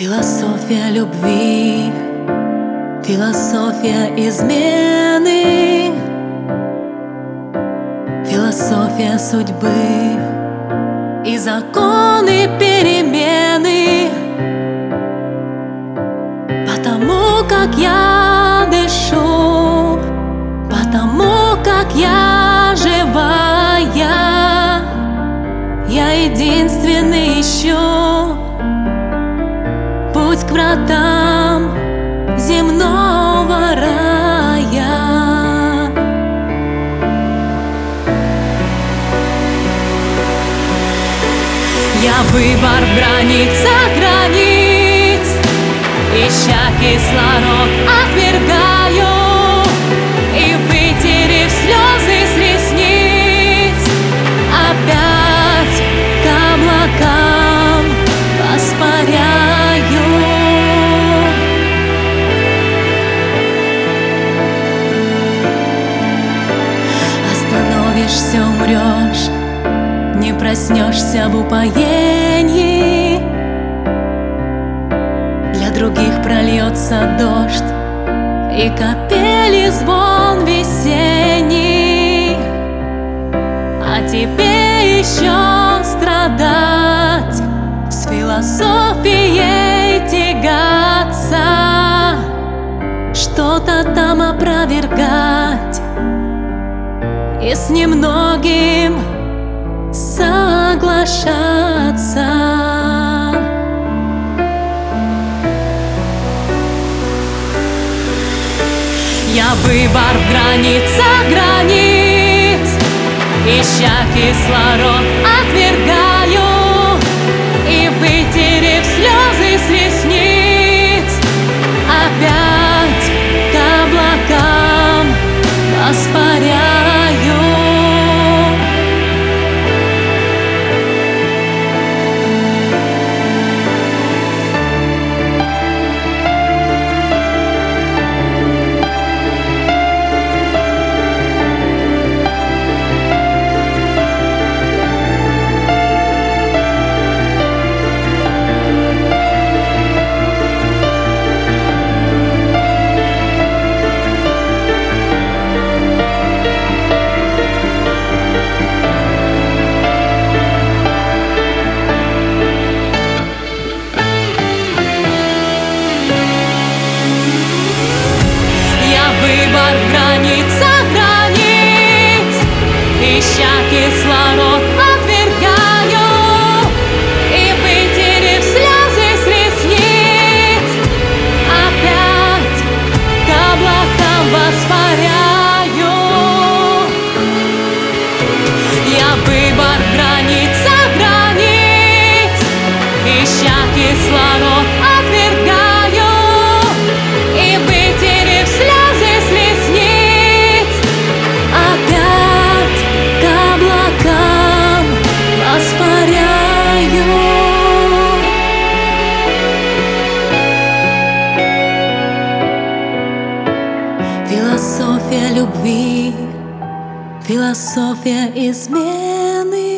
Философия любви, философия измены, философия судьбы и законы перемены. Потому как я дышу, потому как я живая, я единственный ищу путь к вратам земного рая. Я выбор в границах границ, ища кислород, отвергаю и, вытерев слезы с ресниц, опять к облакам воспаряю. Остановишься, умрешь, не проснешься в упоении. Для других прольется дождь и капели звон весенний, а тебе еще страдать, с философией тягаться, что-то там опровергать и с немногим соглашаться. Я выбор в границах границ, ища кислород, отвергаю и, вытерев слезы с ресниц, опять к облакам воспаряю. Выбор в границах границ, ища кислород, отвергаю и, вытерев слезы с ресниц, опять к облакам воспаряю. Я выбор в границах границ, ища кислород, отвергаю и, вытерев слезы с ресниц, опять к облакам воспаряю. Философия любви, философия измены.